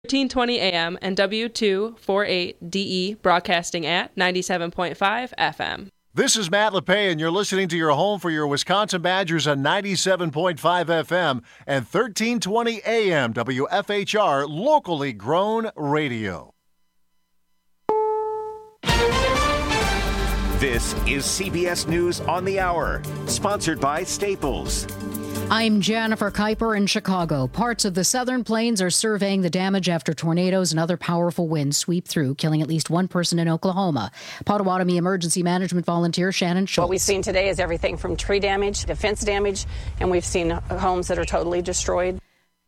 1320 AM and W248DE broadcasting at 97.5 FM. This is Matt LePay, and you're listening to your home for your Wisconsin Badgers on 97.5 FM and 1320 AM WFHR, locally grown radio. This is CBS News on the Hour, sponsored by Staples. I'm Jennifer Kuiper in Chicago. Parts of the Southern Plains are surveying the damage after tornadoes and other powerful winds sweep through, killing at least one person in Oklahoma. Potawatomi Emergency Management volunteer Shannon Schultz. What we've seen today is everything from tree damage to fence damage, and we've seen homes that are totally destroyed.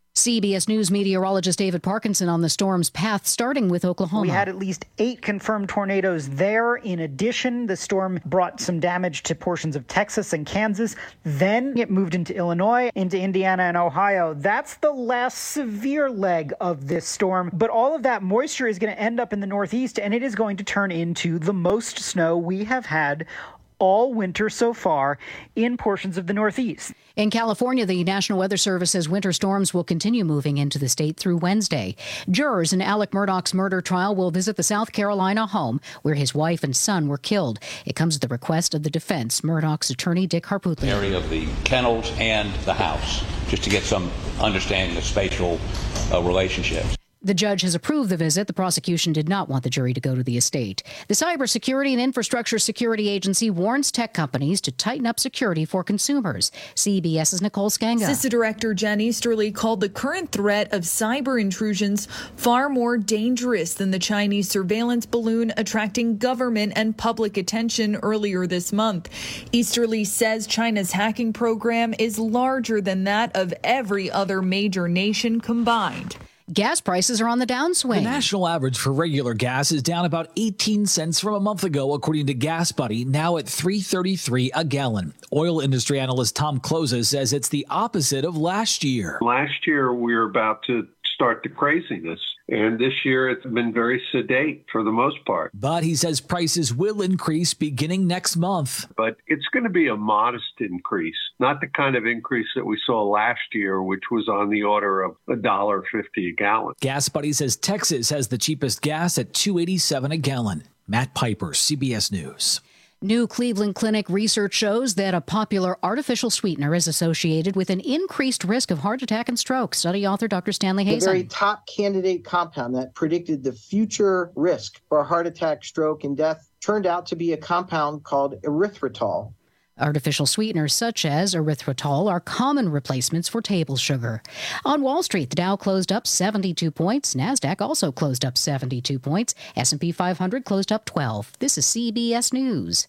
CBS News meteorologist David Parkinson on the storm's path, starting with Oklahoma. We had at least 8 confirmed tornadoes there. In addition, the storm brought some damage to portions of Texas and Kansas. Then it moved into Illinois, into Indiana and Ohio. That's the less severe leg of this storm. But all of that moisture is going to end up in the Northeast, and it is going to turn into the most snow we have had all winter so far in portions of the Northeast. In California, the National Weather Service says winter storms will continue moving into the state through Wednesday. Jurors in Alec Murdaugh's murder trial will visit the South Carolina home where his wife and son were killed. It comes at the request of the defense. Murdaugh's attorney, Dick Harpootlian. Area of the kennels and the house, just to get some understanding of spatial relationships. The judge has approved the visit. The prosecution did not want the jury to go to the estate. The Cybersecurity and Infrastructure Security Agency warns tech companies to tighten up security for consumers. CBS's Nicole Skanga. CISA Director Jen Easterly called the current threat of cyber intrusions far more dangerous than the Chinese surveillance balloon attracting government and public attention earlier this month. Easterly says China's hacking program is larger than that of every other major nation combined. Gas prices are on the downswing. The national average for regular gas is down about 18 cents from a month ago, according to GasBuddy, now at $3.33 a gallon. Oil industry analyst Tom Closa says it's the opposite of last year. Last year, we were about to start the craziness. And this year, it's been very sedate for the most part. But he says prices will increase beginning next month. But it's going to be a modest increase, not the kind of increase that we saw last year, which was on the order of $1.50 a gallon. GasBuddy says Texas has the cheapest gas at $2.87 a gallon. Matt Piper, CBS News. New Cleveland Clinic research shows that a popular artificial sweetener is associated with an increased risk of heart attack and stroke. Study author Dr. Stanley Hazen. The very top candidate compound that predicted the future risk for heart attack, stroke, and death turned out to be a compound called erythritol. Artificial sweeteners such as erythritol are common replacements for table sugar. On Wall Street, the Dow closed up 72 points. NASDAQ also closed up 72 points. S&P 500 closed up 12. This is CBS News.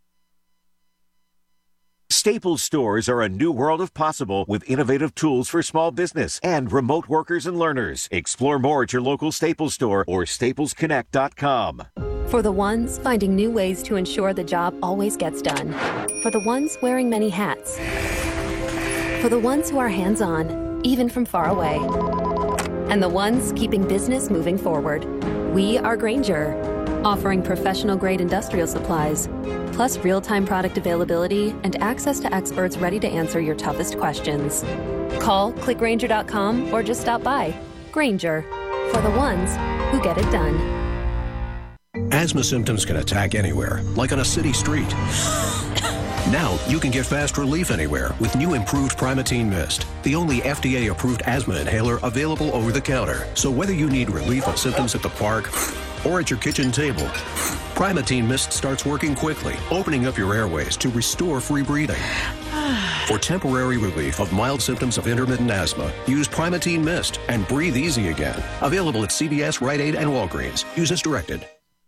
Staples stores are a new world of possible with innovative tools for small business and remote workers and learners. Explore more at your local Staples store or staplesconnect.com. For the ones finding new ways to ensure the job always gets done. For the ones wearing many hats. For the ones who are hands-on, even from far away. And the ones keeping business moving forward. We are Grainger, offering professional-grade industrial supplies, plus real-time product availability and access to experts ready to answer your toughest questions. Call, click Grainger.com, or just stop by. Grainger, for the ones who get it done. Asthma symptoms can attack anywhere, like on a city street. Now, you can get fast relief anywhere with new improved Primatene Mist, the only FDA-approved asthma inhaler available over the counter. So whether you need relief of symptoms at the park or at your kitchen table, Primatene Mist starts working quickly, opening up your airways to restore free breathing. For temporary relief of mild symptoms of intermittent asthma, use Primatene Mist and breathe easy again. Available at CVS, Rite Aid, and Walgreens. Use as directed.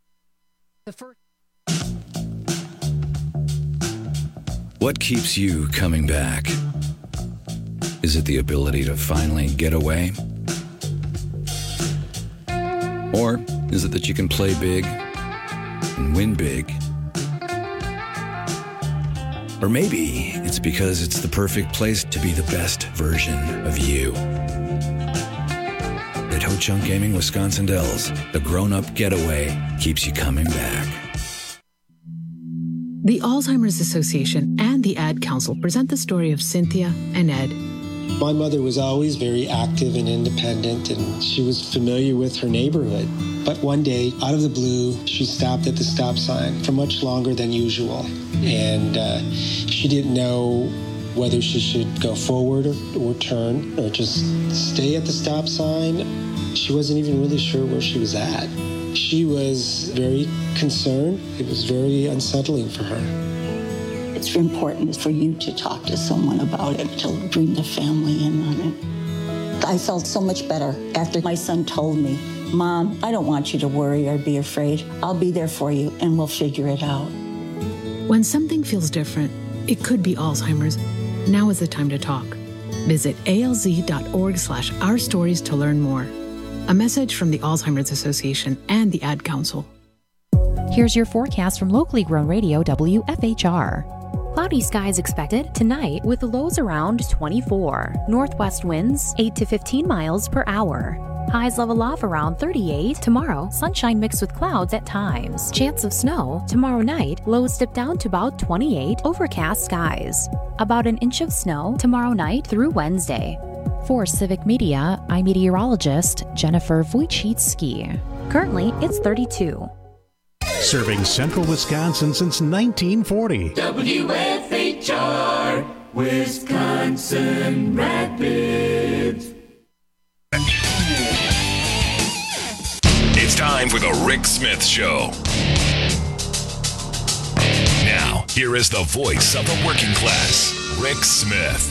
What keeps you coming back? Is it the ability to finally get away? Or is it that you can play big and win big? Or maybe it's because it's the perfect place to be the best version of you. At Ho-Chunk Gaming Wisconsin Dells, the grown-up getaway keeps you coming back. The Alzheimer's Association and the Ad Council present the story of Cynthia and Ed. My mother was always very active and independent, and she was familiar with her neighborhood. But one day, out of the blue, she stopped at the stop sign for much longer than usual. And she didn't know whether she should go forward or turn or just stay at the stop sign. She wasn't even really sure where she was at. She was very concerned. It was very unsettling for her. It's important for you to talk to someone about it, to bring the family in on it. I felt so much better after my son told me, Mom, I don't want you to worry or be afraid. I'll be there for you and we'll figure it out. When something feels different, it could be Alzheimer's. Now is the time to talk. Visit alz.org/ourstories to learn more. A message from the Alzheimer's Association and the Ad Council. Here's your forecast from locally grown radio WFHR. Cloudy skies expected tonight with lows around 24. Northwest winds 8 to 15 miles per hour. Highs level off around 38. Tomorrow, sunshine mixed with clouds at times. Chance of snow. Tomorrow night, lows dip down to about 28. Overcast skies. About an inch of snow tomorrow night through Wednesday. For Civic Media, I'm meteorologist Jennifer Wojcicki. Currently, it's 32. Serving central Wisconsin since 1940. WFHR, Wisconsin Rapids. It's time for the Rick Smith Show. Now, here is the voice of the working class, Rick Smith.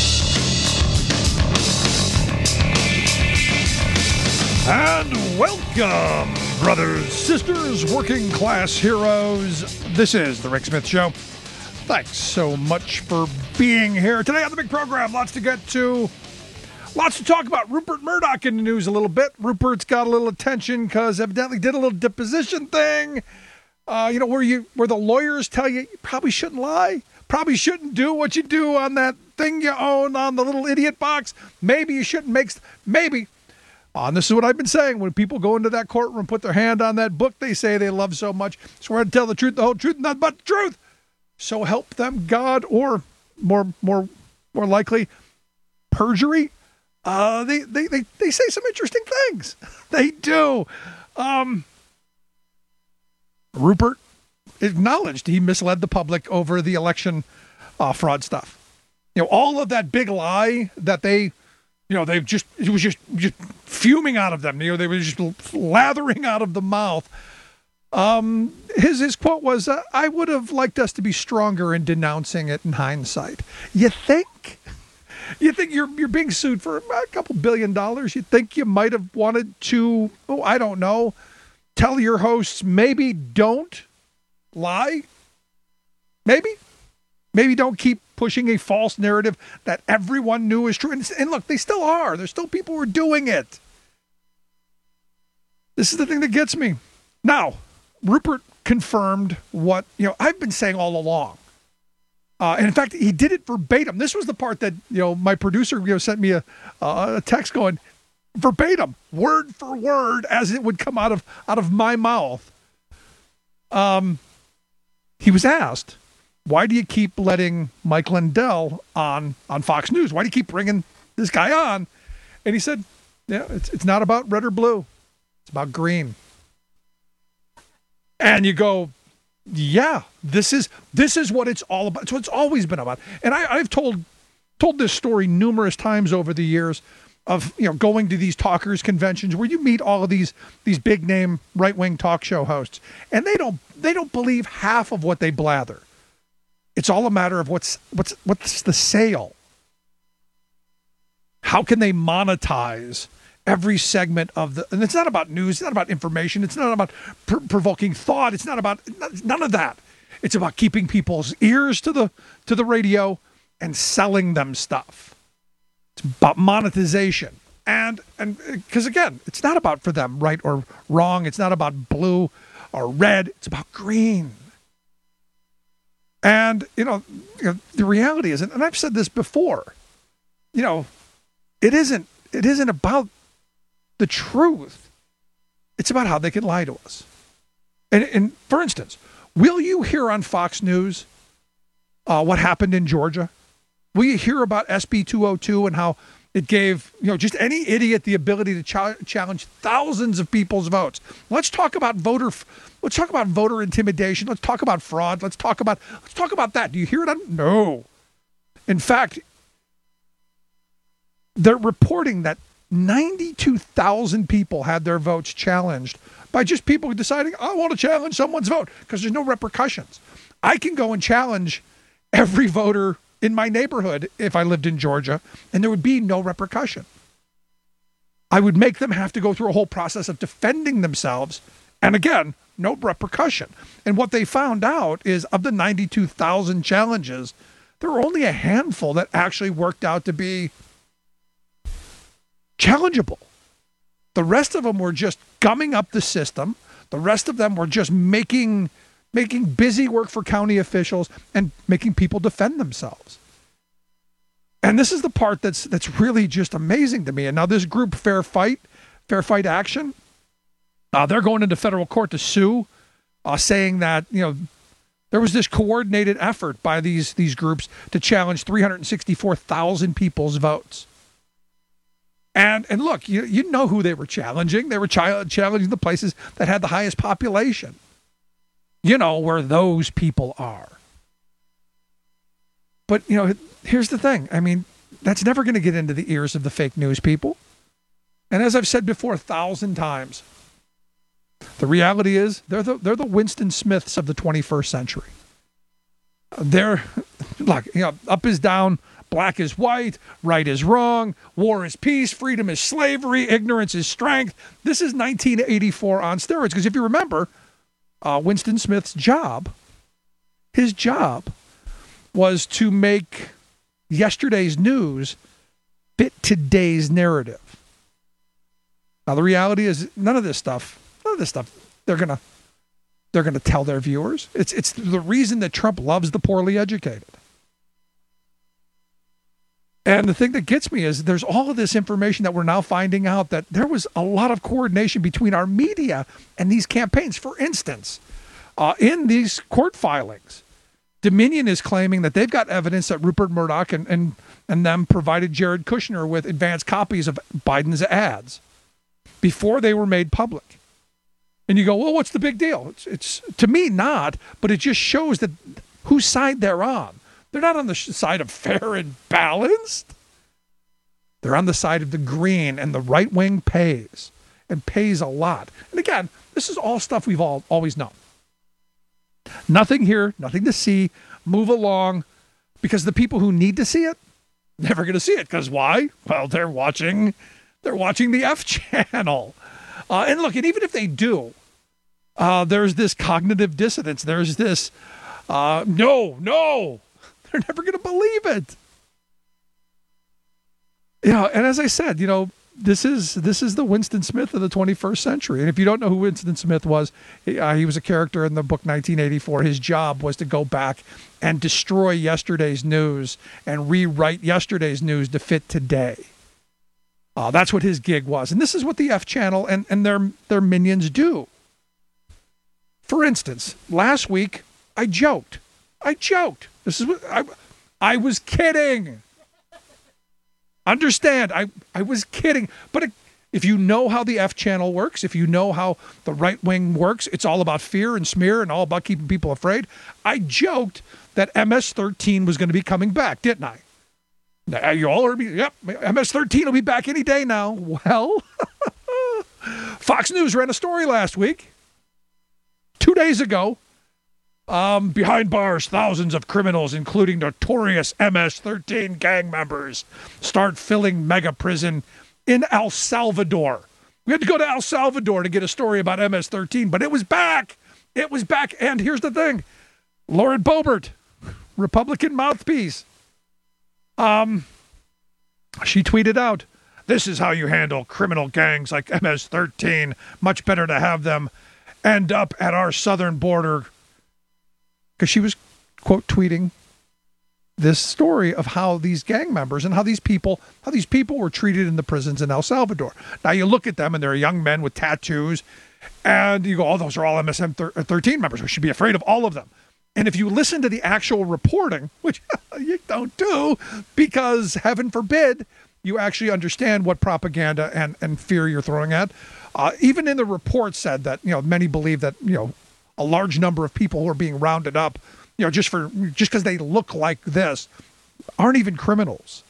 And welcome, brothers, sisters, working class heroes. This is the Rick Smith Show. Thanks so much for being here. Today on the big program, lots to get to. Lots to talk about. Rupert Murdoch in the news a little bit. Rupert's got a little attention because evidently did a little deposition thing. Where the lawyers tell you probably shouldn't lie. Probably shouldn't do what you do on that thing you own on the little idiot box. Maybe you shouldn't maybe. And this is what I've been saying. When people go into that courtroom, put their hand on that book they say they love so much, swear to tell the truth, the whole truth, and nothing but the truth. So help them God, or more likely, perjury. They say some interesting things. They do. Rupert acknowledged he misled the public over the election fraud stuff. All of that big lie that it was just fuming out of them. They were just lathering out of the mouth. His quote was, "I would have liked us to be stronger in denouncing it in hindsight." You think you're being sued for a couple $1 billion? You think you might have wanted to, I don't know, tell your hosts maybe don't lie? Maybe don't keep pushing a false narrative that everyone knew is true. And look, they still are. There's still people who are doing it. This is the thing that gets me. Now, Rupert confirmed what I've been saying all along. And in fact, he did it verbatim. This was the part that my producer sent me a text going verbatim, word for word, as it would come out of my mouth. He was asked, "Why do you keep letting Mike Lindell on Fox News? Why do you keep bringing this guy on?" And he said, "Yeah, it's not about red or blue. It's about green." And you go, yeah, this is what it's all about. It's what it's always been about. And I've told this story numerous times over the years of going to these talkers conventions where you meet all of these big name right wing talk show hosts, and they don't believe half of what they blather. It's all a matter of what's the sale. How can they monetize every segment of and it's not about news, it's not about information, it's not about provoking thought, it's not about none of that. It's about keeping people's ears to the radio and selling them stuff. It's about monetization. And because again, it's not about for them right or wrong, it's not about blue or red, it's about green. And the reality is, and I've said this before, it isn't about the truth. It's about how they can lie to us. And for instance, will you hear on Fox News what happened in Georgia? We hear about SB 202 and how it gave, just any idiot the ability to challenge thousands of people's votes. Let's talk about voter intimidation. Let's talk about fraud. Let's talk about that. Do you hear it? No. In fact, they're reporting that 92,000 people had their votes challenged by just people deciding, I want to challenge someone's vote, because there's no repercussions. I can go and challenge every voter in my neighborhood if I lived in Georgia, and there would be no repercussion. I would make them have to go through a whole process of defending themselves, and again, no repercussion. And what they found out is, of the 92,000 challenges, there were only a handful that actually worked out to be challengeable. The rest of them were just gumming up the system. The rest of them were just making busy work for county officials and making people defend themselves. And this is the part that's really just amazing to me. And now this group, Fair Fight Action, they're going into federal court to sue, saying that there was this coordinated effort by these groups to challenge 364,000 people's votes. And look, you know who they were challenging. They were challenging the places that had the highest population. Where those people are. But, here's the thing. I mean, that's never going to get into the ears of the fake news people. And as I've said before 1,000 times, the reality is they're the Winston Smiths of the 21st century. They're, up is down, black is white, right is wrong, war is peace, freedom is slavery, ignorance is strength. This is 1984 on steroids. Because if you remember, Winston Smith's job was to make yesterday's news fit today's narrative. Now the reality is none of this stuff they're gonna tell their viewers. It's the reason that Trump loves the poorly educated. And the thing that gets me is there's all of this information that we're now finding out that there was a lot of coordination between our media and these campaigns. For instance, in these court filings, Dominion is claiming that they've got evidence that Rupert Murdoch and them provided Jared Kushner with advanced copies of Biden's ads before they were made public. And you go, well, what's the big deal? It's to me not, but it just shows that whose side they're on. They're not on the side of fair and balanced. They're on the side of the green, and the right wing pays, and pays a lot. And again, this is all stuff we've always known. Nothing here, nothing to see. Move along, because the people who need to see it, never going to see it. Because why? Well, they're watching the F channel. And look, and even if they do, there's this cognitive dissonance. There's this, no. They're never going to believe it. And as I said, this is the Winston Smith of the 21st century. And if you don't know who Winston Smith was, he was a character in the book 1984. His job was to go back and destroy yesterday's news and rewrite yesterday's news to fit today. That's what his gig was. And this is what the F channel and their minions do. For instance, last week, I joked. This is what I was kidding. Understand, I was kidding. But if you know how the F channel works, if you know how the right wing works, it's all about fear and smear and all about keeping people afraid. I joked that MS-13 was going to be coming back, didn't I? You all heard me. Yep, MS-13 will be back any day now. Well, Fox News ran a story last week, 2 days ago. Behind bars, thousands of criminals, including notorious MS-13 gang members, start filling mega prison in El Salvador. We had to go to El Salvador to get a story about MS-13, but it was back. It was back. And here's the thing. Lauren Boebert, Republican mouthpiece, she tweeted out, "This is how you handle criminal gangs like MS-13. Much better to have them end up at our southern border." Because she was, quote, tweeting this story of how these gang members and how these people were treated in the prisons in El Salvador. Now you look at them and they're young men with tattoos, and you go, oh, those are all MS-13 members. We should be afraid of all of them. And if you listen to the actual reporting, which you don't do, because heaven forbid you actually understand what propaganda and fear you're throwing at. Even in the report said that, many believe that, a large number of people who are being rounded up, just because they look like this, aren't even criminals.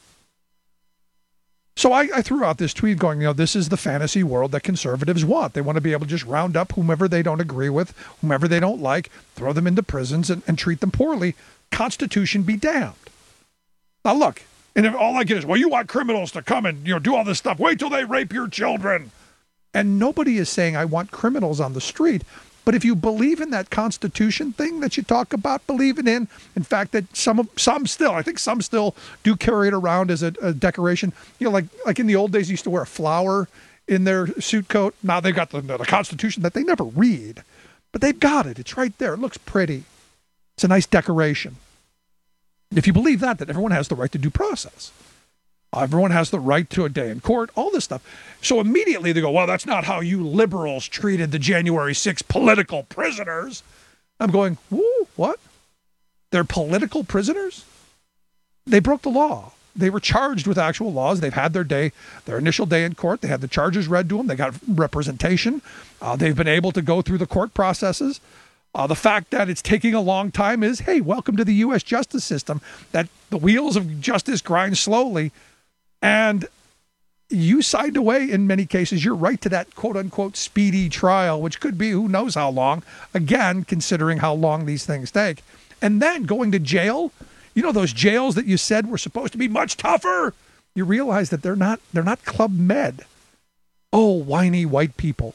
So I threw out this tweet going, this is the fantasy world that conservatives want. They want to be able to just round up whomever they don't agree with, whomever they don't like, throw them into prisons and treat them poorly. Constitution be damned. Now look, and if all I get is, well, you want criminals to come and do all this stuff. Wait till they rape your children. And nobody is saying I want criminals on the street. But if you believe in that Constitution thing that you talk about believing in fact, that some still do carry it around as a decoration. Like in the old days, you used to wear a flower in their suit coat. Now they've got the Constitution that they never read, but they've got it. It's right there. It looks pretty. It's a nice decoration. If you believe that everyone has the right to due process. Everyone has the right to a day in court, all this stuff. So immediately they go, well, that's not how you liberals treated the January 6th political prisoners. I'm going, whoa, what? They're political prisoners? They broke the law. They were charged with actual laws. They've had their initial day in court. They had the charges read to them. They got representation. They've been able to go through the court processes. The fact that it's taking a long time is, hey, welcome to the U.S. justice system, that the wheels of justice grind slowly. And you signed away, in many cases, your right to that quote-unquote speedy trial, which could be who knows how long, again, considering how long these things take. And then going to jail, those jails that you said were supposed to be much tougher, you realize that they're not Club Med. Oh, whiny white people.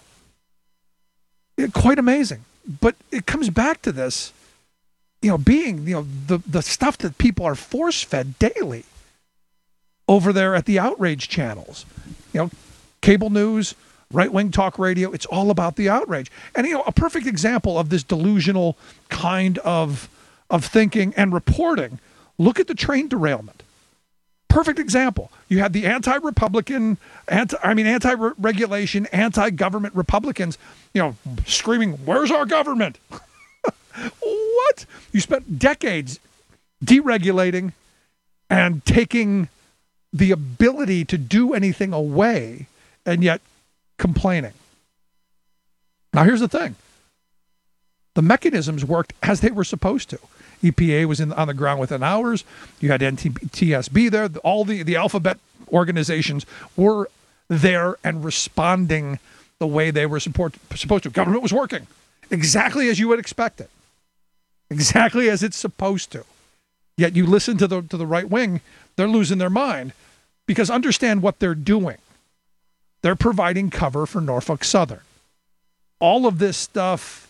Quite amazing. But it comes back to this, being, the stuff that people are force-fed daily over there at the outrage channels, cable news, right-wing talk radio, it's all about the outrage. And, a perfect example of this delusional kind of thinking and reporting, look at the train derailment. Perfect example. You had the anti-Republican, anti-regulation, anti-government Republicans, screaming, where's our government? What? You spent decades deregulating and taking the ability to do anything away, and yet complaining. Now, here's the thing. The mechanisms worked as they were supposed to. EPA was on the ground within hours. You had NTSB there. All the alphabet organizations were there and responding the way they were supposed to. Government was working exactly as you would expect it, exactly as it's supposed to. Yet you listen to the right wing, they're losing their mind, because understand what they're doing. They're providing cover for Norfolk Southern. All of this stuff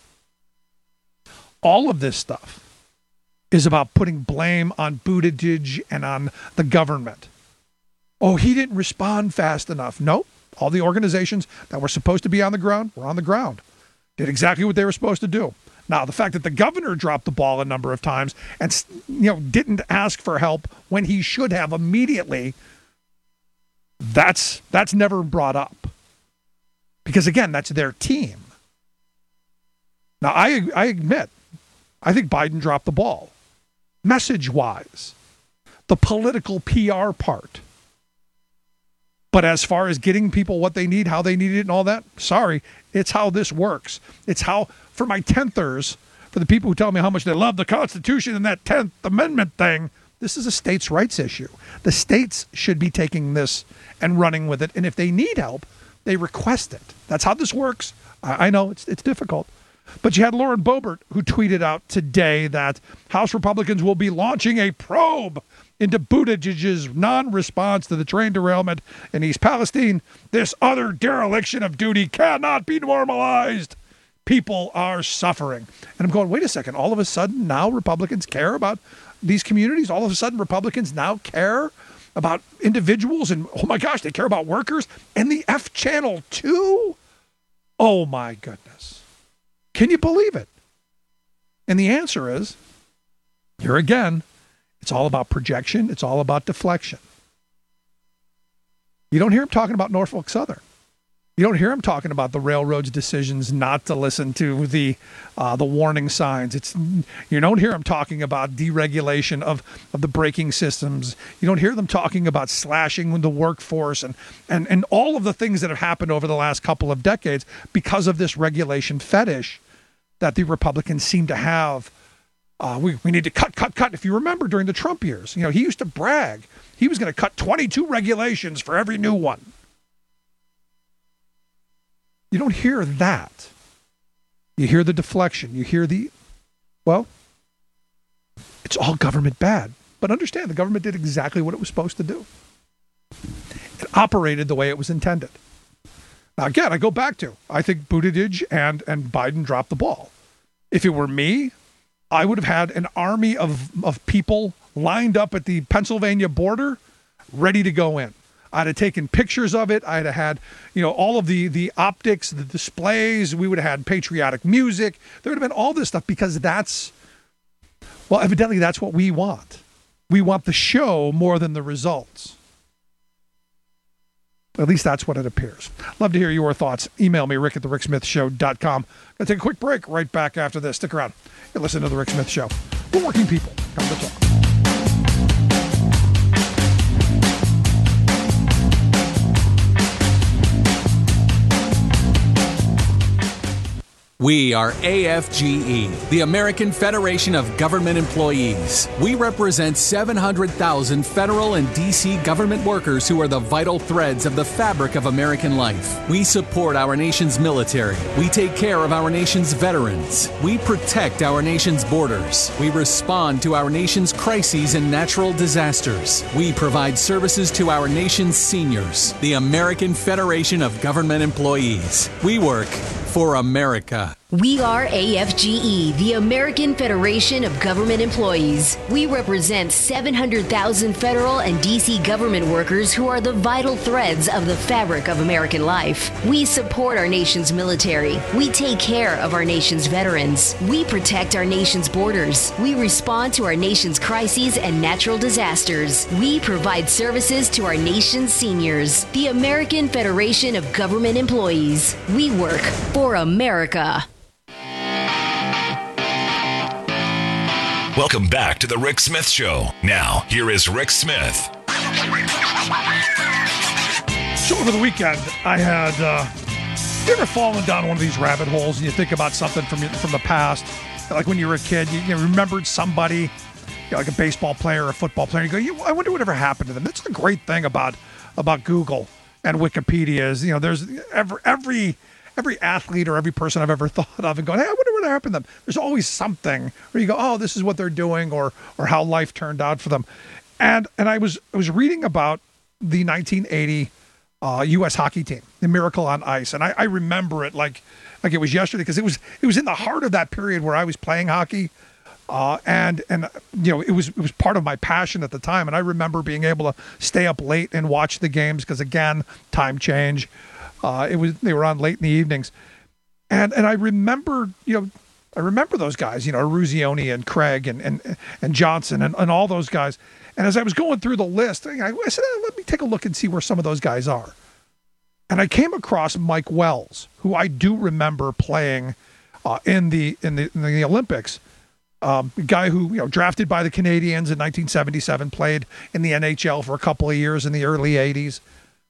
is about putting blame on Buttigieg and on the government. Oh, he didn't respond fast enough. Nope. All the organizations that were supposed to be on the ground were on the ground. Did exactly what they were supposed to do. Now, the fact that the governor dropped the ball a number of times and didn't ask for help when he should have immediately, that's never brought up. Because again, that's their team. Now, I admit, I think Biden dropped the ball. Message-wise, the political PR part. But as far as getting people what they need, how they need it and all that, sorry, it's how this works. It's how, for my 10thers, for the people who tell me how much they love the Constitution and that 10th Amendment thing, this is a states' rights issue. The states should be taking this and running with it. And if they need help, they request it. That's how this works. I know it's difficult. But you had Lauren Boebert, who tweeted out today that House Republicans will be launching a probe into Buttigieg's non-response to the train derailment in East Palestine. This other dereliction of duty cannot be normalized. People are suffering. And I'm going, wait a second. All of a sudden now Republicans care about these communities? All of a sudden Republicans now care about individuals? And oh my gosh, they care about workers? And the F channel too? Oh my goodness. Can you believe it? And the answer is, here again, it's all about projection. It's all about deflection. You don't hear him talking about Norfolk Southern. You don't hear him talking about the railroad's decisions not to listen to the warning signs. You don't hear him talking about deregulation of the braking systems. You don't hear them talking about slashing the workforce and all of the things that have happened over the last couple of decades because of this regulation fetish that the Republicans seem to have. We need to cut. If you remember during the Trump years, he used to brag. He was going to cut 22 regulations for every new one. You don't hear that. You hear the deflection. You hear it's all government bad. But understand, the government did exactly what it was supposed to do. It operated the way it was intended. Now, again, I go back to, I think Buttigieg and Biden dropped the ball. If it were me, I would have had an army of people lined up at the Pennsylvania border ready to go in. I'd have taken pictures of it. I'd have had, all of the optics, the displays. We would have had patriotic music. There would have been all this stuff because evidently that's what we want. We want the show more than the results. At least that's what it appears. Love to hear your thoughts. Email me, rick@thericksmithshow.com. Gonna take a quick break right back after this. Stick around. You're listening to The Rick Smith Show. We're working people. Come to talk. We are AFGE, the American Federation of Government Employees. We represent 700,000 federal and D.C. government workers who are the vital threads of the fabric of American life. We support our nation's military. We take care of our nation's veterans. We protect our nation's borders. We respond to our nation's crises and natural disasters. We provide services to our nation's seniors. The American Federation of Government Employees. We work for America. We are AFGE, the American Federation of Government Employees. We represent 700,000 federal and D.C. government workers who are the vital threads of the fabric of American life. We support our nation's military. We take care of our nation's veterans. We protect our nation's borders. We respond to our nation's crises and natural disasters. We provide services to our nation's seniors. The American Federation of Government Employees. We work for America. Welcome back to The Rick Smith Show. Now, here is Rick Smith. So over the weekend, I had, you ever fallen down one of these rabbit holes and you think about something from the past? Like when you were a kid, you remembered somebody, like a baseball player or a football player. You go, I wonder whatever happened to them. That's the great thing about Google and Wikipedia is, there's every athlete or every person I've ever thought of and going, hey, I wonder what happened to them. There's always something where you go, oh, this is what they're doing or how life turned out for them. And I was reading about the 1980 U.S. hockey team, the Miracle on Ice. And I remember it like it was yesterday because it was in the heart of that period where I was playing hockey. And it was part of my passion at the time. And I remember being able to stay up late and watch the games because, again, time change. They were on late in the evenings, and I remember those guys, Ruzioni and Craig and Johnson and all those guys. And as I was going through the list, I said, let me take a look and see where some of those guys are. And I came across Mike Wells, who I do remember playing in the Olympics. A guy who drafted by the Canadiens in 1977, played in the NHL for a couple of years in the early 80s.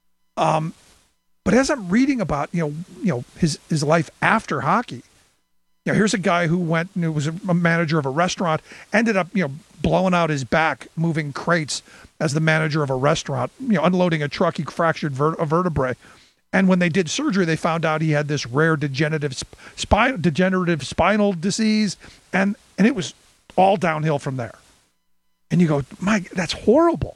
But as I'm reading about, his life after hockey, here's a guy who was a manager of a restaurant, ended up, blowing out his back, moving crates as the manager of a restaurant, unloading a truck. He fractured a vertebrae. And when they did surgery, they found out he had this rare degenerative spinal disease. And it was all downhill from there. And you go, Mike, that's horrible.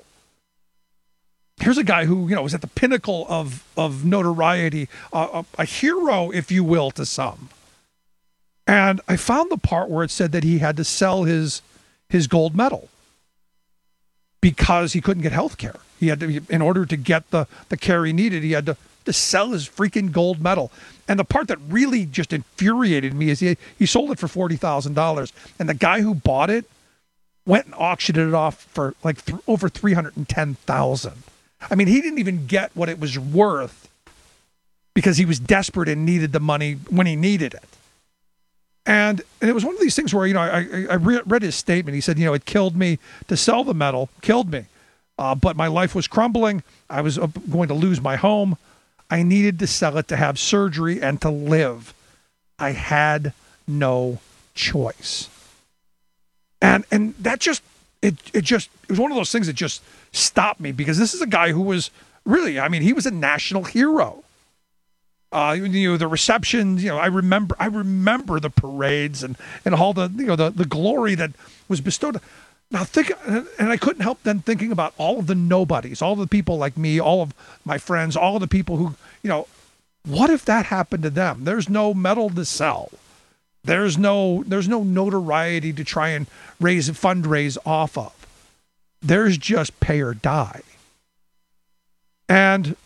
Here's a guy who, was at the pinnacle of notoriety, a hero, if you will, to some. And I found the part where it said that he had to sell his gold medal because he couldn't get health care. He had to, in order to get the care he needed, he had to sell his freaking gold medal. And the part that really just infuriated me is he sold it for $40,000. And the guy who bought it went and auctioned it off for over $310,000. I mean, he didn't even get what it was worth because he was desperate and needed the money when he needed it. And it was one of these things where, I read his statement. He said, it killed me to sell the metal, killed me. But my life was crumbling. I was going to lose my home. I needed to sell it to have surgery and to live. I had no choice. And that just, it was one of those things that just stopped me, because this is a guy who was really, he was a national hero. The receptions, I remember the parades and all the glory that was bestowed. Now and I couldn't help then thinking about all of the nobodies, all of the people like me, all of my friends, all of the people who, what if that happened to them? There's no medal to sell. There's no notoriety to try and fundraise off of. There's just pay or die. And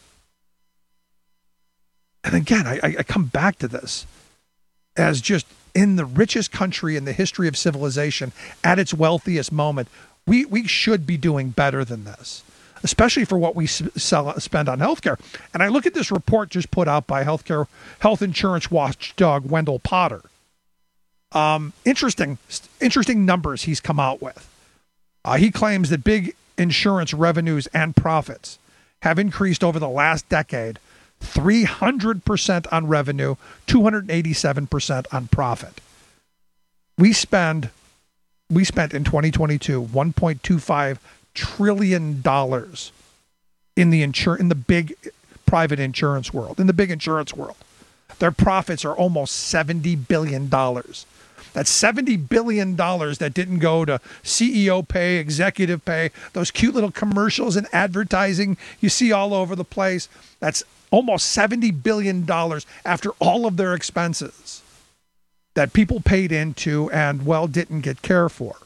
again, I come back to this as just in the richest country in the history of civilization, at its wealthiest moment, we should be doing better than this, especially for what we spend on healthcare. And I look at this report just put out by health insurance watchdog Wendell Potter. Interesting numbers he's come out with. He claims that big insurance revenues and profits have increased over the last decade, 300% on revenue, 287% on profit. We spent in 2022 $1.25 trillion in the big private insurance world, Their profits are almost $70 billion. That's $70 billion that didn't go to CEO pay, executive pay, those cute little commercials and advertising you see all over the place. That's almost $70 billion after all of their expenses that people paid into and, didn't get care for.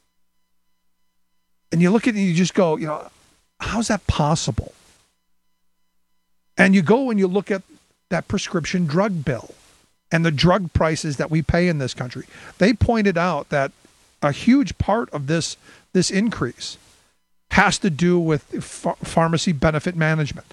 And you look at it and you just go, how's that possible? And you go and you look at that prescription drug bill and the drug prices that we pay in this country. They pointed out that a huge part of this increase has to do with pharmacy benefit management.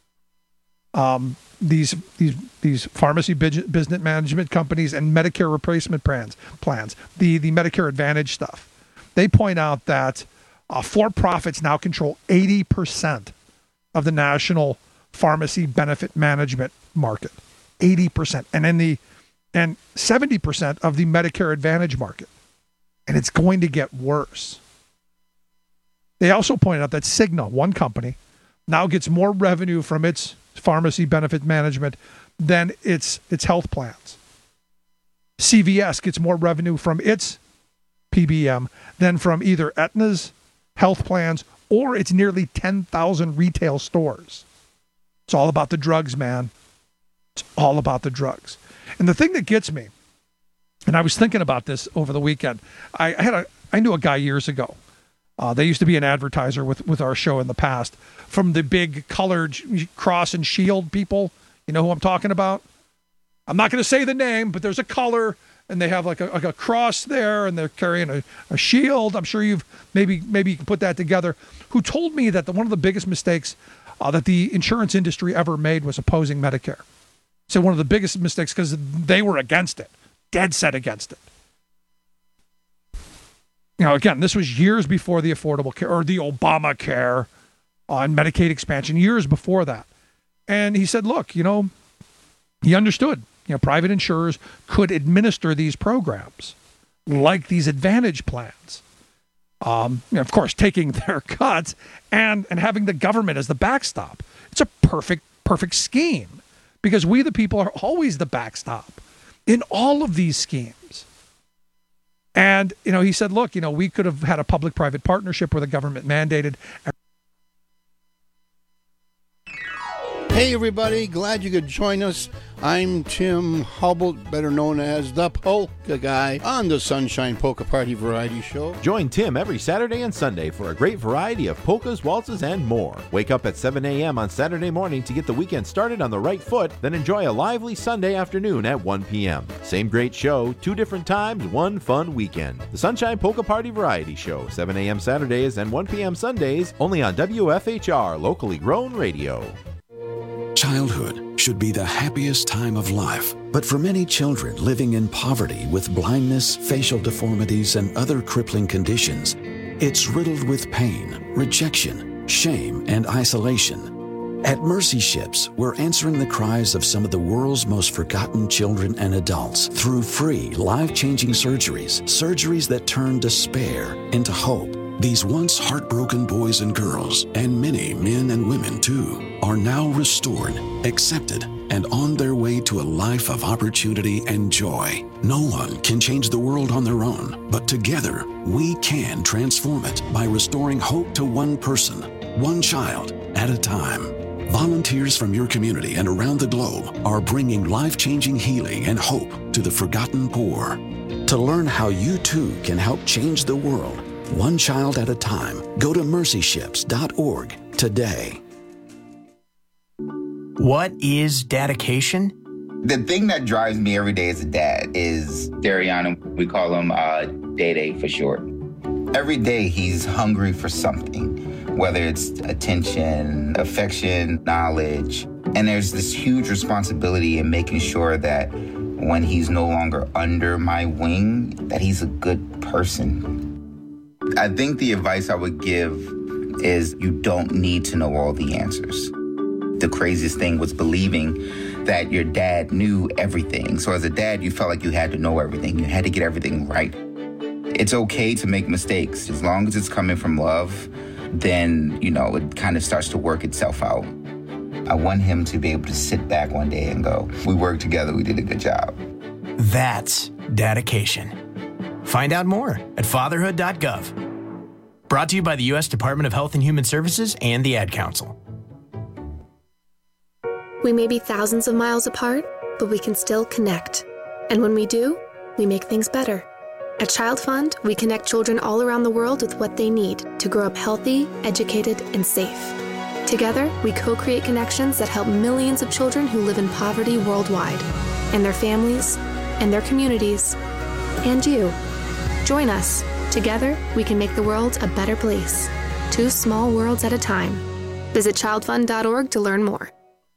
These pharmacy business management companies and Medicare replacement plans, the Medicare Advantage stuff. They point out that for-profits now control 80% of the national pharmacy benefit management market, 80%, and 70% of the Medicare Advantage market, and it's going to get worse. They also point out that Cigna, one company, now gets more revenue from its pharmacy benefit management than its health plans. CVS gets more revenue from its PBM than from either Aetna's health plans or its nearly 10,000 retail stores. It's all about the drugs, man. It's all about the drugs. And the thing that gets me, and I was thinking about this over the weekend, I knew a guy years ago. They used to be an advertiser with our show in the past, from the big colored cross and shield people. You know who I'm talking about? I'm not going to say the name, but there's a color, and they have like a cross there, and they're carrying a shield. I'm sure you've maybe you can put that together. Who told me that one of the biggest mistakes that the insurance industry ever made was opposing Medicare. So one of the biggest mistakes, because they were against it, dead set against it. Again, this was years before the Affordable Care or the Obamacare on Medicaid expansion, years before that. And he said, look, he understood, private insurers could administer these programs like these Advantage plans. Of course, taking their cuts and having the government as the backstop. It's a perfect scheme, because we, the people, are always the backstop in all of these schemes. And, he said, look, we could have had a public-private partnership where the government mandated. Hey, everybody. Glad you could join us. I'm Tim Hubble, better known as the Polka Guy, on the Sunshine Polka Party Variety Show. Join Tim every Saturday and Sunday for a great variety of polkas, waltzes, and more. Wake up at 7 a.m. on Saturday morning to get the weekend started on the right foot, then enjoy a lively Sunday afternoon at 1 p.m. Same great show, 2 different times, one fun weekend. The Sunshine Polka Party Variety Show, 7 a.m. Saturdays and 1 p.m. Sundays, only on WFHR, locally grown radio. Childhood should be the happiest time of life. But for many children living in poverty with blindness, facial deformities, and other crippling conditions, it's riddled with pain, rejection, shame, and isolation. At Mercy Ships, we're answering the cries of some of the world's most forgotten children and adults through free, life-changing surgeries that turn despair into hope. These once heartbroken boys and girls, and many men and women too, are now restored, accepted, and on their way to a life of opportunity and joy. No one can change the world on their own, but together we can transform it by restoring hope to one person, one child at a time. Volunteers from your community and around the globe are bringing life-changing healing and hope to the forgotten poor. To learn how you too can help change the world, one child at a time, go to mercyships.org today. What is dedication? The thing that drives me every day as a dad is Dariana. We call him Day for short. Every day he's hungry for something, whether it's attention, affection, knowledge. And there's this huge responsibility in making sure that when he's no longer under my wing, that he's a good person. I think the advice I would give is you don't need to know all the answers. The craziest thing was believing that your dad knew everything. So as a dad, you felt like you had to know everything. You had to get everything right. It's okay to make mistakes. As long as it's coming from love, then, it kind of starts to work itself out. I want him to be able to sit back one day and go, we worked together, we did a good job. That's dedication. Find out more at fatherhood.gov. Brought to you by the U.S. Department of Health and Human Services and the Ad Council. We may be thousands of miles apart, but we can still connect. And when we do, we make things better. At Child Fund, we connect children all around the world with what they need to grow up healthy, educated, and safe. Together, we co-create connections that help millions of children who live in poverty worldwide, and their families, and their communities, and you. Join us. Together, we can make the world a better place. 2 small worlds at a time. Visit childfund.org to learn more.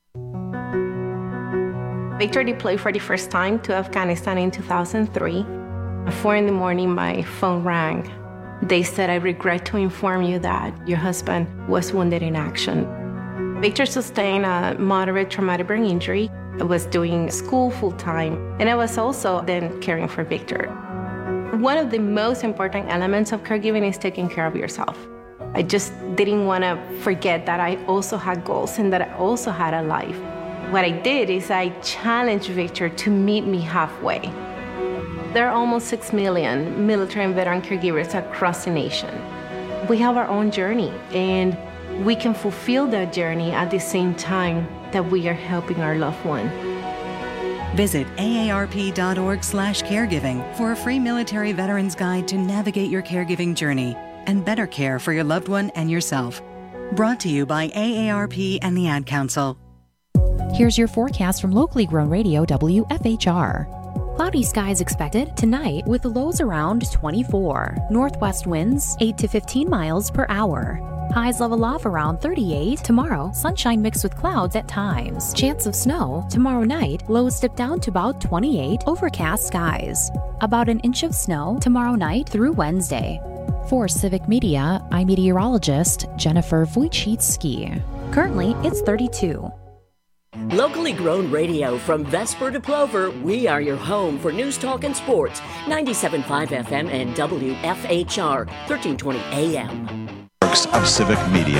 Victor deployed for the first time to Afghanistan in 2003. At 4 a.m, my phone rang. They said, I regret to inform you that your husband was wounded in action. Victor sustained a moderate traumatic brain injury. I was doing school full-time, and I was also then caring for Victor. One of the most important elements of caregiving is taking care of yourself. I just didn't want to forget that I also had goals and that I also had a life. What I did is I challenged Victor to meet me halfway. There are almost 6 million military and veteran caregivers across the nation. We have our own journey, and we can fulfill that journey at the same time that we are helping our loved one. Visit aarp.org/caregiving for a free military veterans guide to navigate your caregiving journey and better care for your loved one and yourself. Brought to you by AARP and the Ad Council. Here's your forecast from locally grown radio WFHR. Cloudy skies expected tonight with lows around 24. Northwest winds 8 to 15 miles per hour. Highs level off around 38. Tomorrow, sunshine mixed with clouds at times. Chance of snow. Tomorrow night, lows dip down to about 28. Overcast skies. About an inch of snow tomorrow night through Wednesday. For Civic Media, I'm meteorologist Jennifer Wojcicki. Currently, it's 32. Locally grown radio from Vesper to Plover, we are your home for news, talk, and sports. 97.5 FM and WFHR, 1320 AM. Of Civic Media.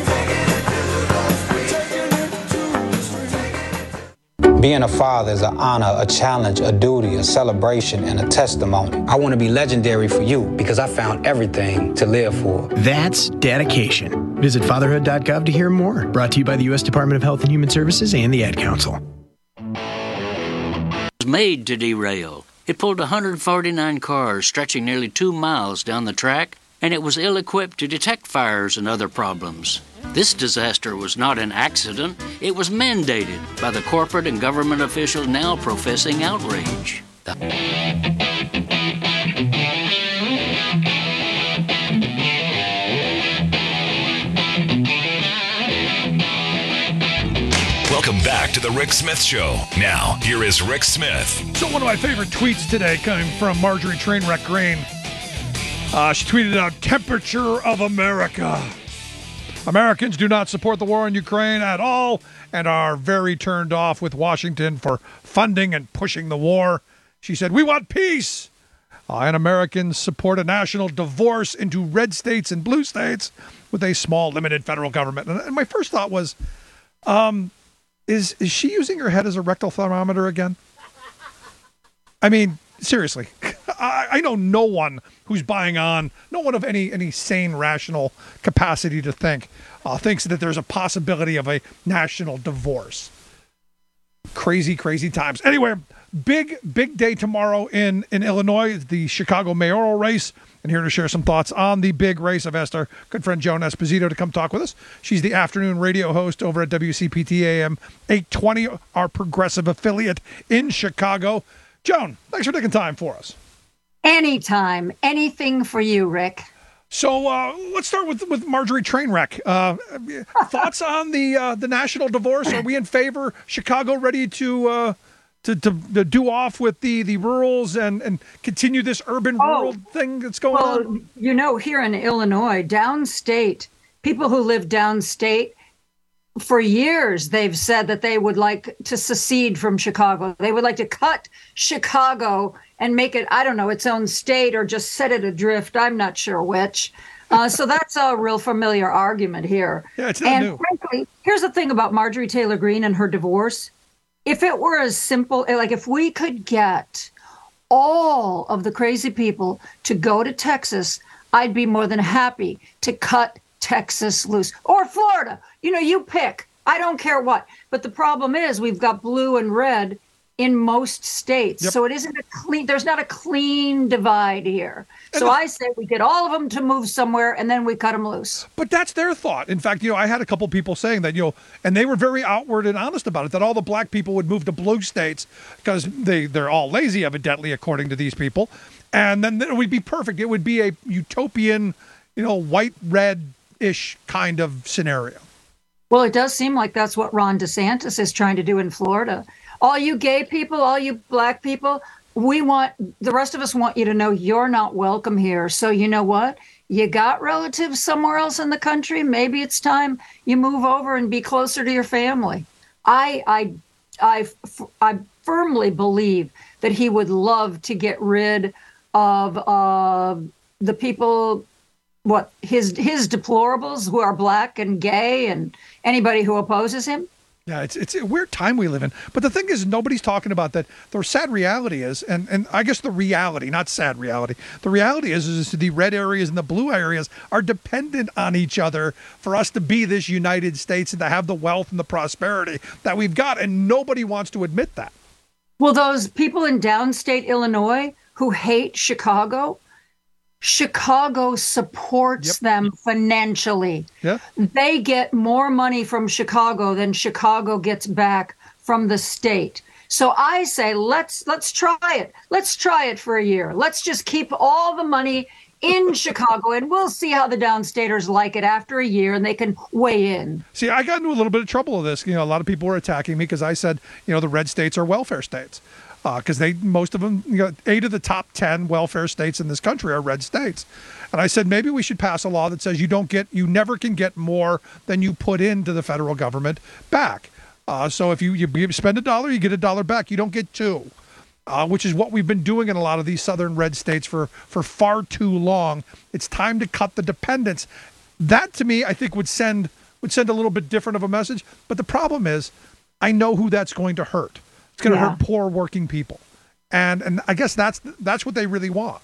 Being a father is an honor, a challenge, a duty, a celebration, and a testimony. I want to be legendary for you because I found everything to live for. That's dedication. Visit fatherhood.gov to hear more. Brought to you by the U.S. Department of Health and Human Services and the Ad Council. It was made to derail. It pulled 149 cars stretching nearly 2 miles down the track, and it was ill-equipped to detect fires and other problems. This disaster was not an accident. It was mandated by the corporate and government officials now professing outrage. Welcome back to the Rick Smith Show. Now, here is Rick Smith. So one of my favorite tweets today coming from Marjorie Trainwreck Green. She tweeted out, "Temperature of America. Americans do not support the war in Ukraine at all and are very turned off with Washington for funding and pushing the war." She said, "We want peace. And Americans support a national divorce into red states and blue states with a small, limited federal government." And my first thought was, is she using her head as a rectal thermometer again? I mean, seriously. I know no one who's buying on, no one of any sane, rational capacity to think, thinks that there's a possibility of a national divorce. Crazy, crazy times. Anyway, big day tomorrow in Illinois, the Chicago mayoral race. And here to share some thoughts on the big race, I've asked our good friend Joan Esposito to come talk with us. She's the afternoon radio host over at WCPT AM 820, our progressive affiliate in Chicago. Joan, thanks for taking time for us. Anytime. Anything for you, Rick. So let's start with Marjorie Trainwreck. Thoughts on the national divorce? Are we in favor? Chicago ready to do off with the rurals and continue this urban-rural thing that's going on? Well, you know, here in Illinois, downstate, people who live downstate, for years they've said that they would like to secede from Chicago. They would like to cut Chicago and make it, I don't know, its own state or just set it adrift. I'm not sure which. So that's a real familiar argument here. Yeah, it's not new. Frankly, here's the thing about Marjorie Taylor Greene and her divorce. If it were as simple, like if we could get all of the crazy people to go to Texas, I'd be more than happy to cut Texas loose. Or Florida. You know, you pick. I don't care what. But the problem is we've got blue and red in most states. Yep. So it isn't there's not a clean divide here. So I say we get all of them to move somewhere and then we cut them loose. But that's their thought. In fact, I had a couple people saying that, and they were very outward and honest about it, that all the black people would move to blue states because they're all lazy, evidently, according to these people. And then it would be perfect. It would be a utopian, white, red-ish kind of scenario. Well, it does seem like that's what Ron DeSantis is trying to do in Florida. All you gay people, all you black people, the rest of us want you to know you're not welcome here. So you know what? You got relatives somewhere else in the country. Maybe it's time you move over and be closer to your family. I firmly believe that he would love to get rid of the people, his deplorables who are black and gay and anybody who opposes him. Yeah, it's a weird time we live in. But the thing is, nobody's talking about that. The sad reality is, and I guess the reality, not sad reality, the reality is the red areas and the blue areas are dependent on each other for us to be this United States and to have the wealth and the prosperity that we've got. And nobody wants to admit that. Well, those people in downstate Illinois who hate Chicago supports them financially. Yeah. They get more money from Chicago than Chicago gets back from the state. So I say, let's try it. Let's try it for a year. Let's just keep all the money in Chicago, and we'll see how the downstaters like it after a year, and they can weigh in. See, I got into a little bit of trouble with this. A lot of people were attacking me because I said, the red states are welfare states. Because most of them, 8 of the top 10 welfare states in this country are red states. And I said, maybe we should pass a law that says you never can get more than you put into the federal government back. So if you spend $1, you get $1 back. You don't get 2, which is what we've been doing in a lot of these southern red states for far too long. It's time to cut the dependence. That, to me, I think would send a little bit different of a message. But the problem is, I know who that's going to hurt. It's going to hurt poor working people. And I guess that's what they really want.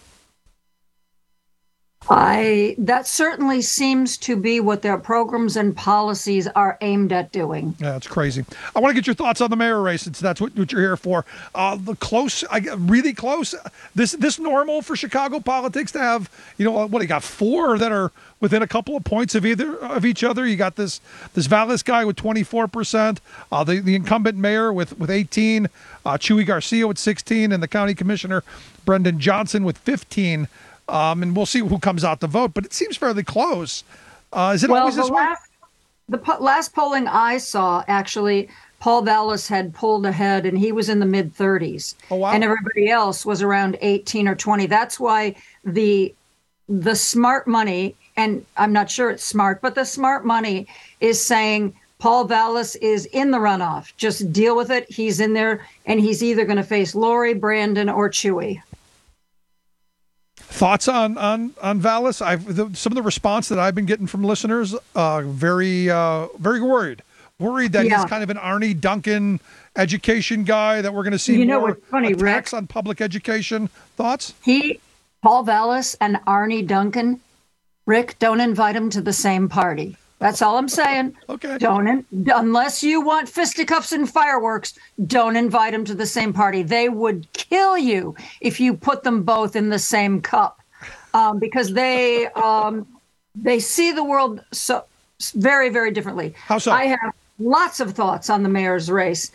That certainly seems to be what their programs and policies are aimed at doing. Yeah, it's crazy. I want to get your thoughts on the mayor race, since that's what you're here for. Really close. This normal for Chicago politics to have, what do you got, 4 that are within a couple of points of each other. You got this Vallis guy with 24%, the incumbent mayor with 18, Chuy Garcia with 16, and the county commissioner Brendan Johnson with 15. And we'll see who comes out to vote, but it seems fairly close. Is it always this way? The last polling I saw, actually, Paul Vallis had pulled ahead, and he was in the mid-30s. Oh, wow. And everybody else was around 18 or 20. That's why the smart money, and I'm not sure it's smart, but the smart money is saying Paul Vallis is in the runoff. Just deal with it. He's in there, and he's either going to face Lori, Brandon, or Chewy. Thoughts on Vallis? Some of the response that I've been getting from listeners, very worried that he's kind of an Arnie Duncan education guy, that we're going to see more what's funny, attacks Rick? on public education. Thoughts? Paul Vallis and Arnie Duncan, Rick, don't invite him to the same party. That's all I'm saying. Okay. Unless you want fisticuffs and fireworks, don't invite them to the same party. They would kill you if you put them both in the same cup, because they see the world so very, very differently. How so? I have lots of thoughts on the mayor's race.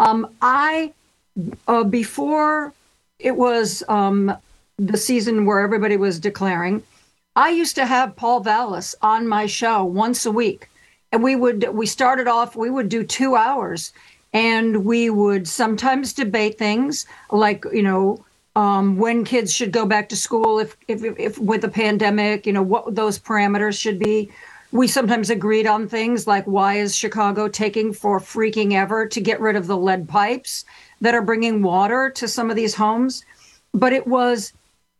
Before it was the season where everybody was declaring, I used to have Paul Vallis on my show once a week, and we started off, we would do 2 hours, and we would sometimes debate things like, when kids should go back to school, if with the pandemic, what those parameters should be. We sometimes agreed on things like, why is Chicago taking for freaking ever to get rid of the lead pipes that are bringing water to some of these homes? But it was,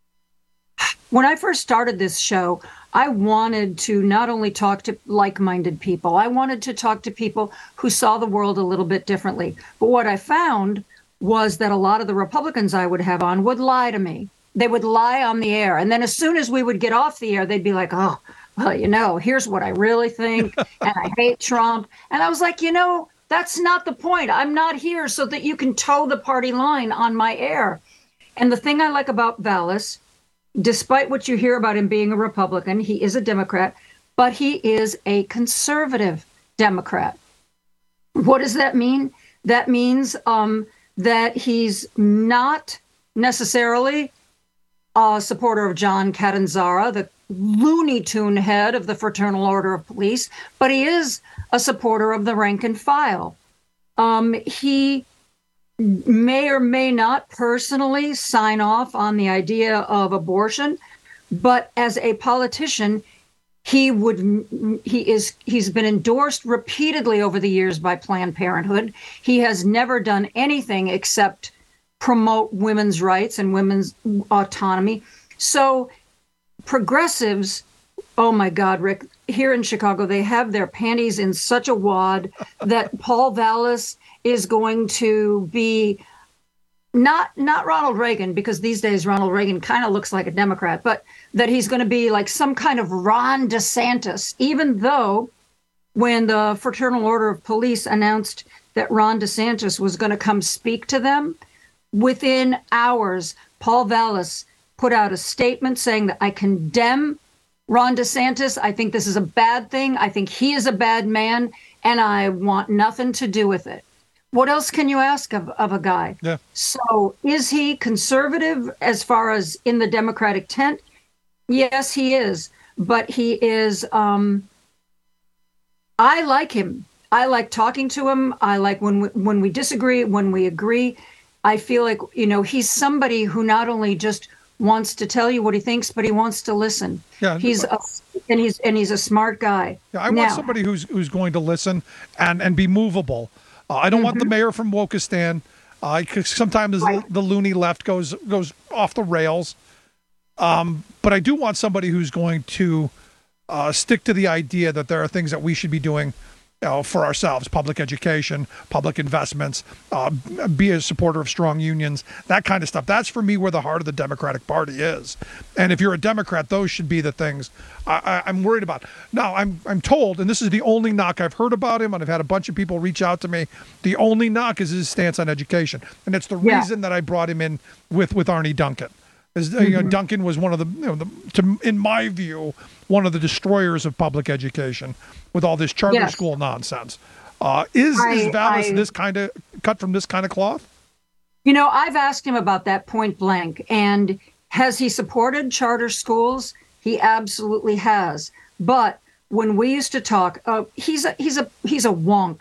when I first started this show, I wanted to not only talk to like-minded people, I wanted to talk to people who saw the world a little bit differently. But what I found was that a lot of the Republicans I would have on would lie to me. They would lie on the air. And then as soon as we would get off the air, they'd be like, oh, well, here's what I really think, and I hate Trump. And I was like, that's not the point. I'm not here so that you can toe the party line on my air. And the thing I like about Vallis, despite what you hear about him being a Republican, he is a Democrat, but he is a conservative Democrat. What does that mean? That means that he's not necessarily a supporter of John Catanzara, the Looney Tune head of the Fraternal Order of Police, but he is a supporter of the rank and file. He may or may not personally sign off on the idea of abortion, but as a politician, he's been endorsed repeatedly over the years by Planned Parenthood. He has never done anything except promote women's rights and women's autonomy. So progressives, oh my God, Rick, here in Chicago, they have their panties in such a wad that Paul Vallis is going to be not Ronald Reagan, because these days Ronald Reagan kind of looks like a Democrat, but that he's going to be like some kind of Ron DeSantis, even though when the Fraternal Order of Police announced that Ron DeSantis was going to come speak to them, within hours, Paul Vallis put out a statement saying that I condemn Ron DeSantis. I think this is a bad thing. I think he is a bad man, and I want nothing to do with it. What else can you ask of a guy? Yeah. So is he conservative as far as in the Democratic tent? Yes, he is. But he is, I like him. I like talking to him. I like when we disagree, when we agree. I feel like, he's somebody who not only just wants to tell you what he thinks, but he wants to listen. Yeah, he's a smart guy. Yeah, I want somebody who's going to listen and be movable. I don't want the mayor from Wokistan. Because sometimes the loony left goes off the rails. But I do want somebody who's going to stick to the idea that there are things that we should be doing for ourselves: public education, public investments, be a supporter of strong unions, that kind of stuff. That's for me where the heart of the Democratic Party is. And if you're a Democrat, those should be the things I'm worried about. Now, I'm told, and this is the only knock I've heard about him, and I've had a bunch of people reach out to me, the only knock is his stance on education. And it's the reason that I brought him in with Arnie Duncan. Duncan was one of in my view, one of the destroyers of public education with all this charter school nonsense. Is Vallis this kind of cut from this kind of cloth? I've asked him about that point blank, and has he supported charter schools? He absolutely has. But when we used to talk, he's a wonk.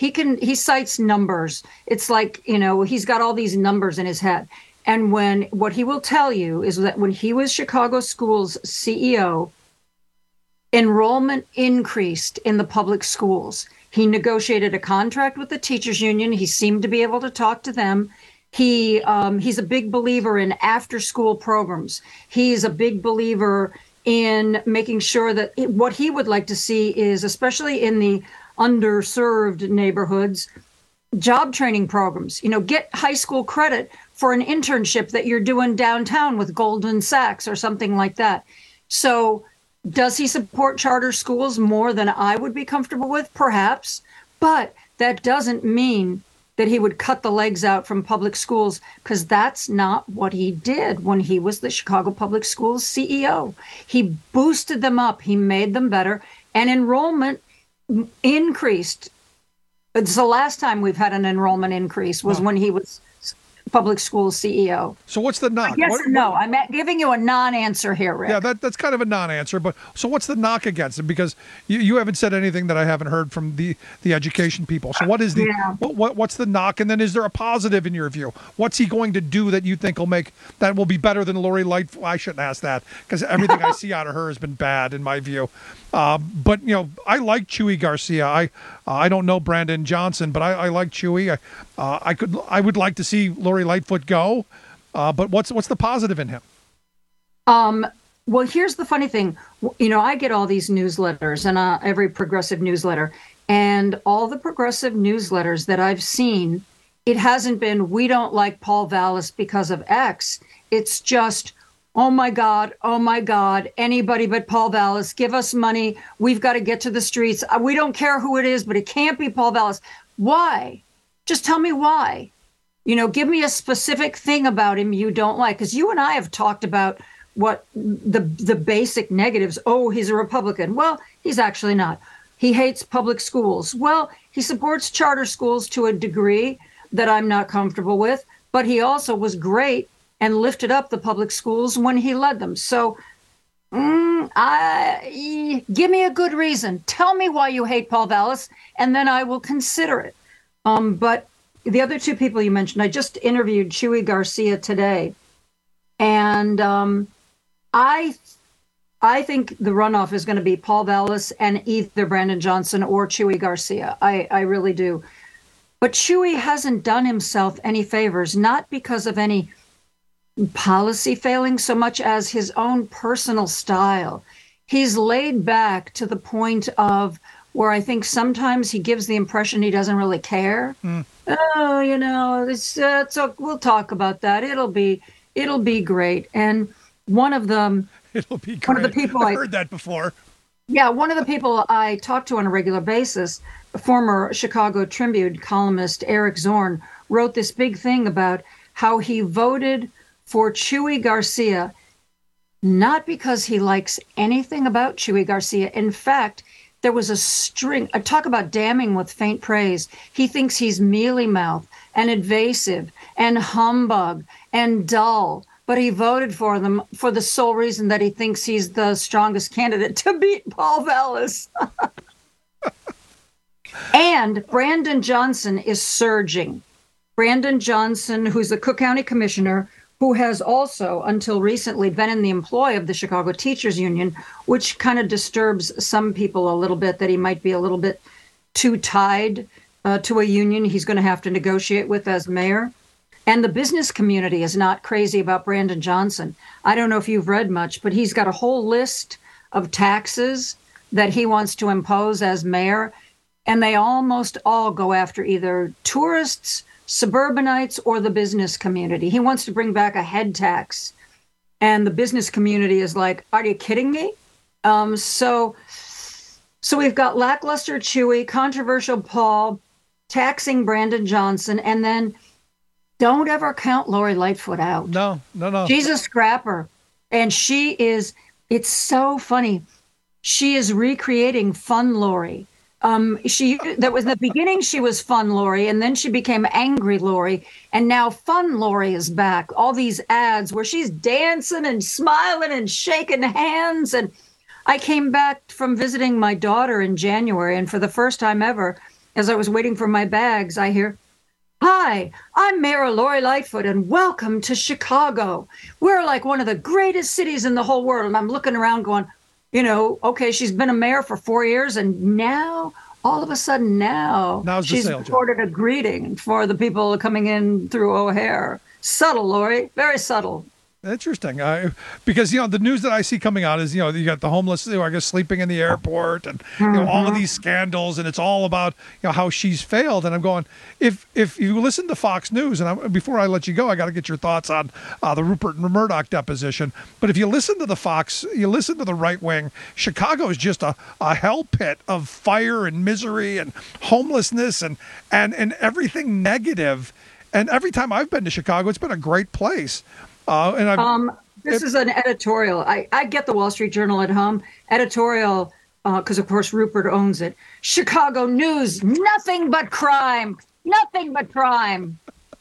he cites numbers. It's like, he's got all these numbers in his head. And what he will tell you is that when he was Chicago Schools CEO, enrollment increased in the public schools. He negotiated a contract with the teachers union. He seemed to be able to talk to them. He's a big believer in after-school programs. He's a big believer in making sure that what he would like to see is, especially in the underserved neighborhoods, job training programs. Get high school credit for an internship that you're doing downtown with Goldman Sachs or something like that. So does he support charter schools more than I would be comfortable with? Perhaps. But that doesn't mean that he would cut the legs out from public schools, because that's not what he did when he was the Chicago Public Schools CEO. He boosted them up. He made them better, and enrollment increased. It's the last time we've had an enrollment increase was when he was public schools CEO. So what's the knock? Yes and no. I'm giving you a non-answer here, Rick. Yeah, that's kind of a non-answer. But so what's the knock against him? Because you haven't said anything that I haven't heard from the education people. So what is the what's the knock? And then is there a positive in your view? What's he going to do that you think will be better than Lori Lightfoot? I shouldn't ask that, because everything I see out of her has been bad in my view. But I like Chuy Garcia. I don't know Brandon Johnson, but I like Chuy. I would like to see Lori Lightfoot go. But what's the positive in him? Well, here's the funny thing. I get all these newsletters, and every progressive newsletter, and all the progressive newsletters that I've seen, it hasn't been, we don't like Paul Vallas because of X. It's just, oh my God, anybody but Paul Vallas, give us money. We've got to get to the streets. We don't care who it is, but it can't be Paul Vallas. Why? Just tell me why. Give me a specific thing about him you don't like. Because you and I have talked about what the basic negatives. Oh, he's a Republican. Well, he's actually not. He hates public schools. Well, he supports charter schools to a degree that I'm not comfortable with. But he also was great and lifted up the public schools when he led them. So give me a good reason. Tell me why you hate Paul Vallas, and then I will consider it. But the other two people you mentioned, I just interviewed Chuy Garcia today. And I think the runoff is going to be Paul Vallas and either Brandon Johnson or Chuy Garcia. I really do. But Chuy hasn't done himself any favors, not because of any policy failing so much as his own personal style. He's laid back to the point of where I think sometimes he gives the impression he doesn't really care. Oh, we'll talk about that. It'll be great. And one of them, it'll be great. One of the people I've heard that before. Yeah, one of the people I talk to on a regular basis, former Chicago Tribune columnist Eric Zorn, wrote this big thing about how he voted for Chuy Garcia, not because he likes anything about Chuy Garcia. In fact, there was a string, talk about damning with faint praise. He thinks he's mealy-mouthed and invasive and humbug and dull, but he voted for them for the sole reason that he thinks he's the strongest candidate to beat Paul Vallas. And Brandon Johnson is surging. Brandon Johnson, who's the Cook County Commissioner, who has also, until recently, been in the employ of the Chicago Teachers Union, which kind of disturbs some people a little bit, that he might be a little bit too tied to a union he's going to have to negotiate with as mayor. And the business community is not crazy about Brandon Johnson. I don't know if you've read much, but he's got a whole list of taxes that he wants to impose as mayor, and they almost all go after either tourists, suburbanites, or the business community. He wants to bring back a head tax, and the business community is like, are you kidding me? So we've got lackluster Chuy, controversial Paul, taxing Brandon Johnson, and then don't ever count Lori Lightfoot out. No. She's a scrapper, and it's so funny. She is recreating Fun Lori. That was the beginning. She was Fun Lori, and then she became Angry Lori, and now Fun Lori is back. All these ads where she's dancing and smiling and shaking hands. And I came back from visiting my daughter in January, and for the first time ever, as I was waiting for my bags, I hear, "Hi, I'm Mayor Lori Lightfoot, and welcome to Chicago. We're like one of the greatest cities in the whole world." And I'm looking around going, okay, she's been a mayor for 4 years, and now, all of a sudden she's recorded a greeting for the people coming in through O'Hare. Subtle, Lori, very subtle. Interesting, because the news that I see coming out is you got the homeless, I guess, sleeping in the airport, and all of these scandals, and it's all about how she's failed. And I'm going, if you listen to Fox News, and before I let you go, I got to get your thoughts on the Rupert Murdoch deposition. But if you listen to the Fox, you listen to the right wing, Chicago is just a hell pit of fire and misery and homelessness and everything negative. And every time I've been to Chicago, it's been a great place. This is an editorial. I get the Wall Street Journal at home. Editorial, because of course Rupert owns it. Chicago News, nothing but crime. Nothing but crime.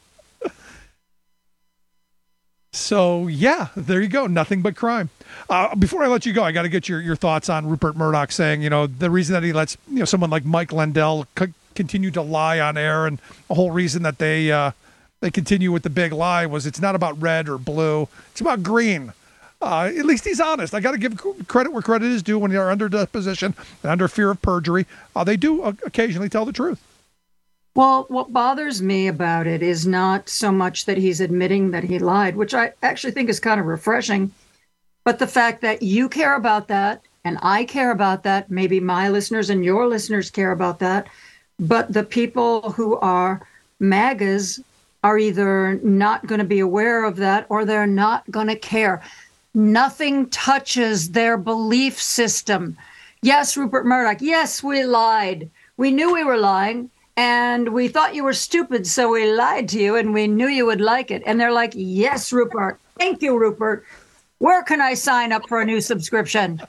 So, yeah, there you go. Nothing but crime. Before I let you go, I got to get your thoughts on Rupert Murdoch saying, the reason that he lets someone like Mike Lindell continue to lie on air, and the whole reason that they continue with the big lie was it's not about red or blue. It's about green. At least he's honest. I got to give credit where credit is due when they're under deposition and under fear of perjury. They do occasionally tell the truth. Well, what bothers me about it is not so much that he's admitting that he lied, which I actually think is kind of refreshing, but the fact that you care about that and I care about that, maybe my listeners and your listeners care about that, but the people who are MAGAs are either not going to be aware of that or they're not going to care. Nothing touches their belief system. Yes, Rupert Murdoch, yes, we lied. We knew we were lying, and we thought you were stupid, so we lied to you, and we knew you would like it. And they're like, yes, Rupert. Thank you, Rupert. Where can I sign up for a new subscription?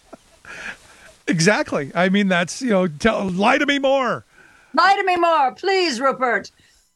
Exactly. I mean, that's, lie to me more. Lie to me more, please, Rupert.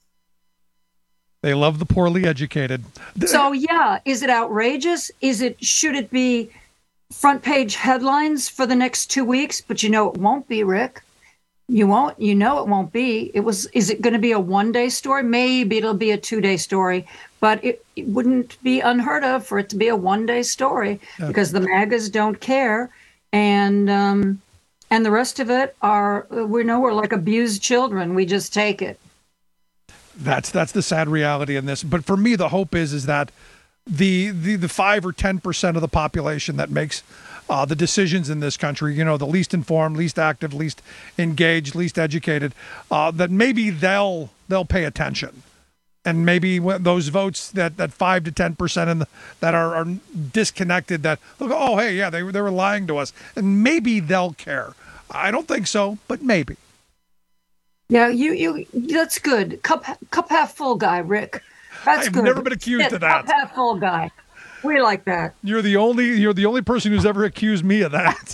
They love the poorly educated. So, yeah, is it outrageous? Should it be front page headlines for the next 2 weeks? But it won't be, Rick. It won't be. Is it going to be a one-day story? Maybe it'll be a 2-day story, but it wouldn't be unheard of for it to be a one-day story because the MAGAs don't care. And the rest of it we're like abused children. We just take it. That's the sad reality in this. But for me, the hope is that the 5 or 10% of the population that makes the decisions in this country, the least informed, least active, least engaged, least educated, that maybe they'll pay attention. And maybe those votes that 5 to 10% that are disconnected, that look, oh, hey, yeah, they were lying to us. And maybe they'll care. I don't think so, but maybe. Yeah, you that's good. Cup half full guy, Rick. That's good. I've never been accused of that. Cup half full guy. We like that. You're the only person who's ever accused me of that.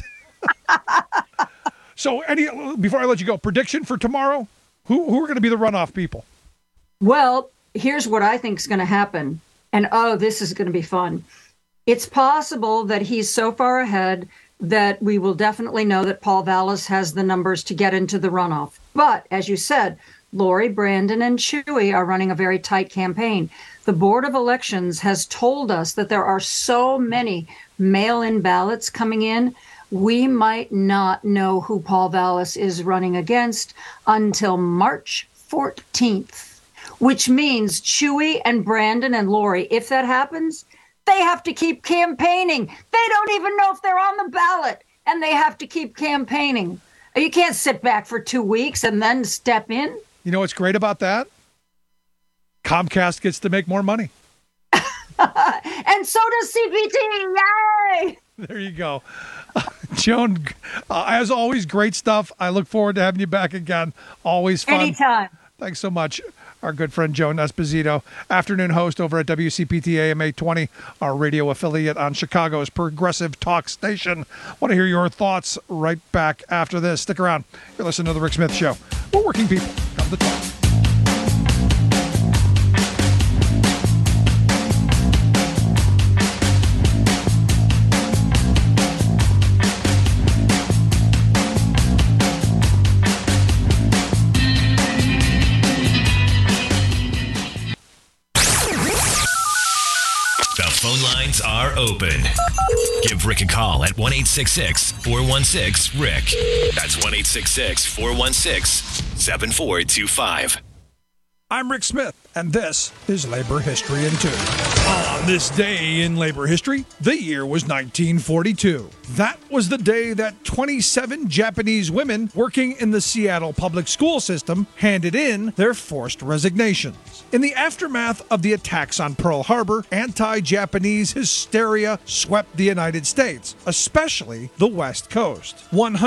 So, before I let you go, prediction for tomorrow? Who are going to be the runoff people? Well, here's what I think is going to happen. And this is going to be fun. It's possible that he's so far ahead that we will definitely know that Paul Vallas has the numbers to get into the runoff. But as you said, Lori, Brandon, and Chewy are running a very tight campaign. The Board of Elections has told us that there are so many mail-in ballots coming in, we might not know who Paul Vallas is running against until March 14th, which means Chewy and Brandon and Lori, if that happens, they have to keep campaigning. They don't even know if they're on the ballot, and they have to keep campaigning. You can't sit back for 2 weeks and then step in. You know what's great about that? Comcast gets to make more money. And so does CPT. Yay! There you go. Joan, as always, great stuff. I look forward to having you back again. Always fun. Anytime. Thanks so much. Our good friend Joan Esposito, afternoon host over at WCPT AM 820, our radio affiliate on Chicago's Progressive Talk Station. Want to hear your thoughts right back after this. Stick around. You're listening to The Rick Smith Show. We're working people. Come to talk. phone lines are open. Give Rick a call at 1-866-416-RICK. That's 1-866-416-7425. I'm Rick Smith, and this is Labor History in 2. On this day in labor history, the year was 1942. That was the day that 27 Japanese women working in the Seattle public school system handed in their forced resignations. In the aftermath of the attacks on Pearl Harbor, anti-Japanese hysteria swept the United States, especially the West Coast.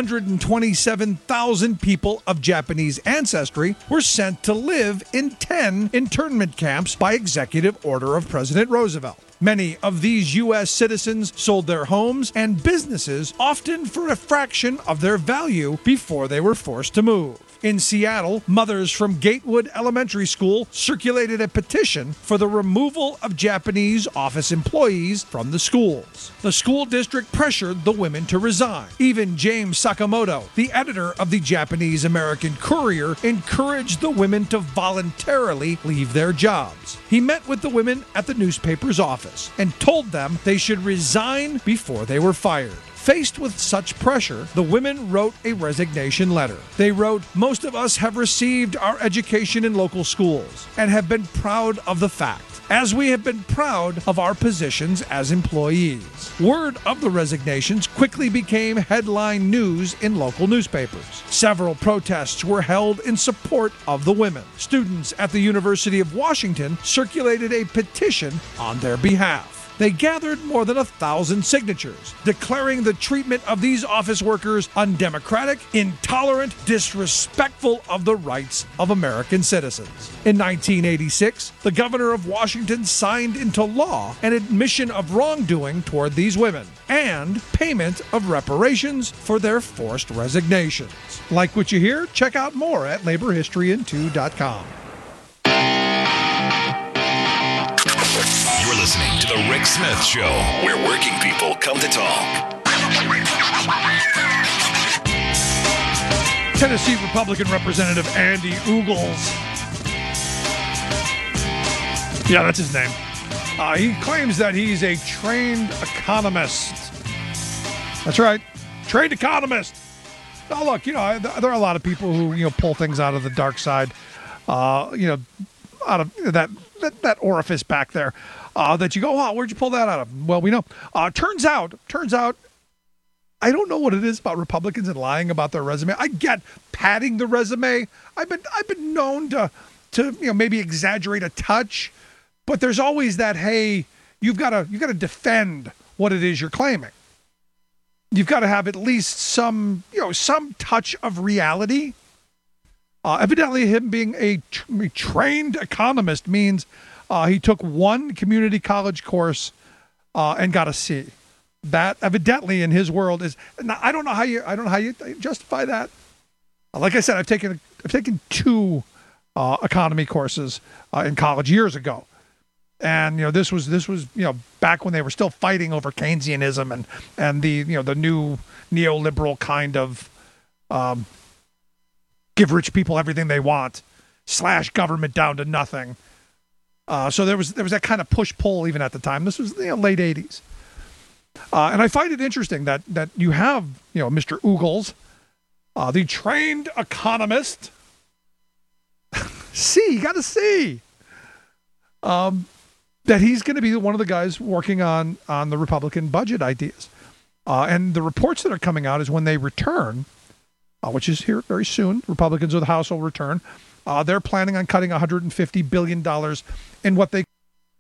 127,000 people of Japanese ancestry were sent to live in 10 internment camps by executive order of President Roosevelt. Many of these U.S. citizens sold their homes and businesses, often for a fraction of their value, before they were forced to move. In Seattle, mothers from Gatewood Elementary School circulated a petition for the removal of Japanese office employees from the schools. The school district pressured the women to resign. Even James Sakamoto, the editor of the Japanese American Courier, encouraged the women to voluntarily leave their jobs. He met with the women at the newspaper's office and told them they should resign before they were fired. Faced with such pressure, the women wrote a resignation letter. They wrote, "Most of us have received our education in local schools and have been proud of the fact, as we have been proud of our positions as employees." Word of the resignations quickly became headline news in local newspapers. Several protests were held in support of the women. Students at the University of Washington circulated a petition on their behalf. They gathered more than 1,000 signatures, declaring the treatment of these office workers undemocratic, intolerant, disrespectful of the rights of American citizens. In 1986, the governor of Washington signed into law an admission of wrongdoing toward these women and payment of reparations for their forced resignations. Like what you hear? Check out more at laborhistoryin2.com. Listening to The Rick Smith Show, where working people come to talk. Tennessee Republican Representative Andy Ogles. Yeah, that's his name. He claims that he's a trained economist. That's right, trained economist. Now, look, there are a lot of people who, pull things out of the dark side, out of that orifice back there. That you go, where'd you pull that out of? Well, we know. Turns out, I don't know what it is about Republicans and lying about their resume. I get padding the resume. I've been known to maybe exaggerate a touch, but there's always that, hey, you've got to defend what it is you're claiming. You've got to have at least some touch of reality. Evidently, him being a trained economist means he took one community college course and got a C. That evidently in his world is. Now, I don't know how you justify that. Like I said, I've taken 2 economy courses in college years ago, and this was back when they were still fighting over Keynesianism and the the new neoliberal kind of give rich people everything they want, slash government down to nothing. So there was that kind of push-pull even at the time. This was late 80s. And I find it interesting that you have, Mr. Ogles, the trained economist. You got to see. That he's going to be one of the guys working on the Republican budget ideas. And the reports that are coming out is when they return, which is here very soon, Republicans of the House will return. They're planning on cutting $150 billion in what they...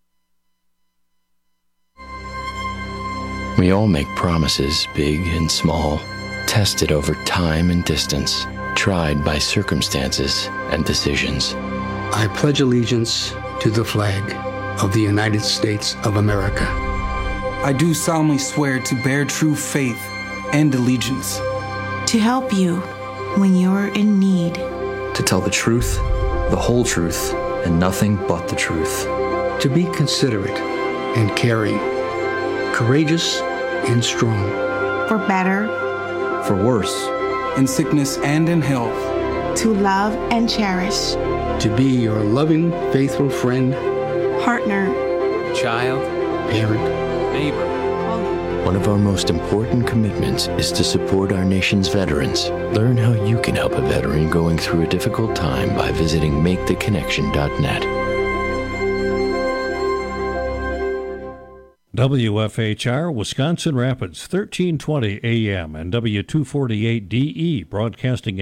We all make promises, big and small, tested over time and distance, tried by circumstances and decisions. I pledge allegiance to the flag of the United States of America. I do solemnly swear to bear true faith and allegiance. To help you when you're in need. To tell the truth, the whole truth, and nothing but the truth. To be considerate and caring, courageous and strong. For better. For worse. In sickness and in health. To love and cherish. To be your loving, faithful friend. Partner. Child. parent, neighbor. One of our most important commitments is to support our nation's veterans. Learn how you can help a veteran going through a difficult time by visiting maketheconnection.net. WFHR, Wisconsin Rapids, 1320 AM and W248DE, broadcasting